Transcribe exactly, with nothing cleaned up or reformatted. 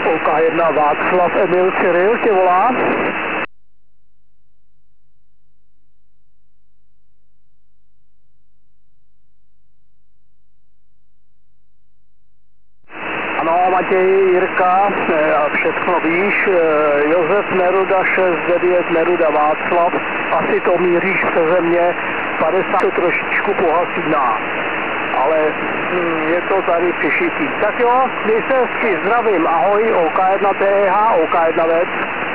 O K jedna Václav Emil Cyril tě volá. Ano, Matěj, Jirka, všechno víš, Josef Neruda šest devět Neruda Václav, asi to míříš přeze mě, padesát to trošičku pohasíná, ale hm, je to tady přišitý. Tak jo, měj se hezky, zdravím, ahoj, O K jedna T E H, O K jedna Web.